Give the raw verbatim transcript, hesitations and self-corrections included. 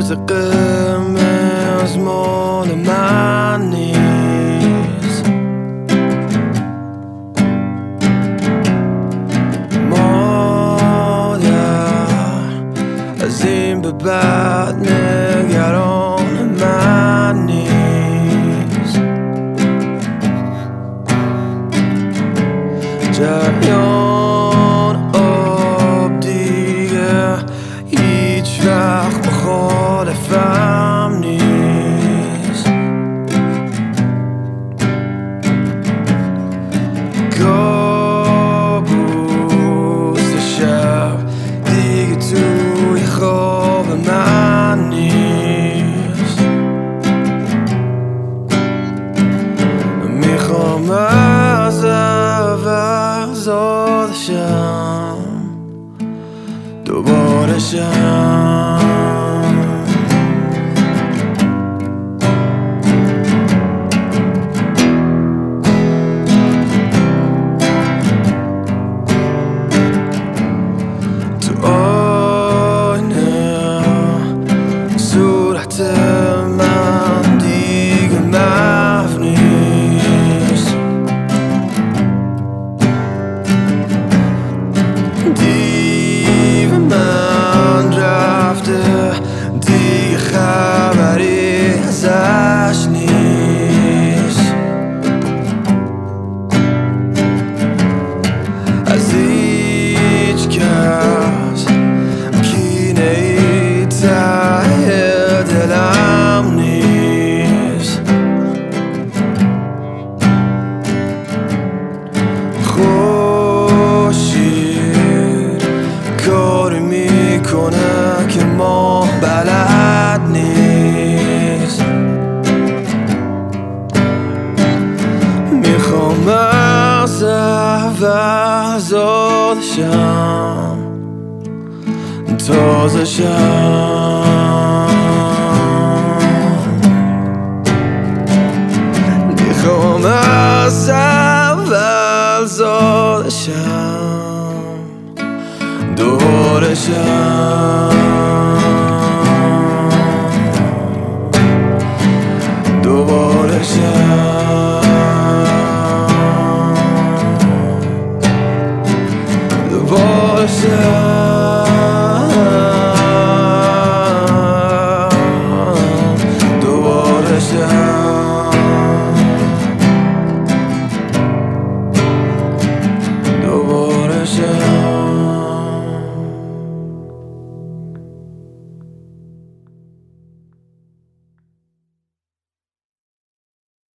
روز قرمز مال من نیست. مادر از این به بعد نگران من نیست. جریان آب دیگه هیچ وقت مخالفم نیست. کابوس شب دیگه توی خواب من نیست. میخوام از اول زاده شم دوباره شم. تو آینه صورت من دیگه محو نیست. دیو من رفته دیگه خبری ازش نیست. از هیچ کس کینه ای ته دلم نیست. خورشید کاری میکنه که ما بلد نیست. میخوام از اول زاده شم تازه شم. میخوام از اول زاده شم دوباره شم.